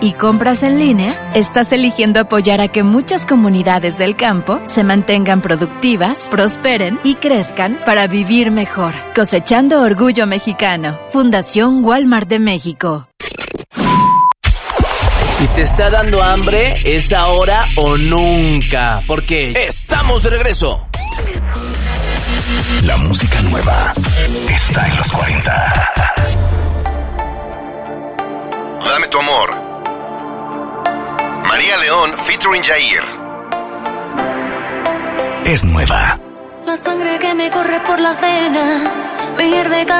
y compras en línea, estás eligiendo apoyar a que muchas comunidades del campo se mantengan productivas, prosperen y crezcan para vivir mejor. Cosechando orgullo mexicano. Fundación Walmart de México. Si te está dando hambre, es ahora o nunca, porque estamos de regreso. La música nueva está en los 40. Dame tu amor. María León featuring Jair. Es nueva. La sangre que me corre por las venas me hierve cada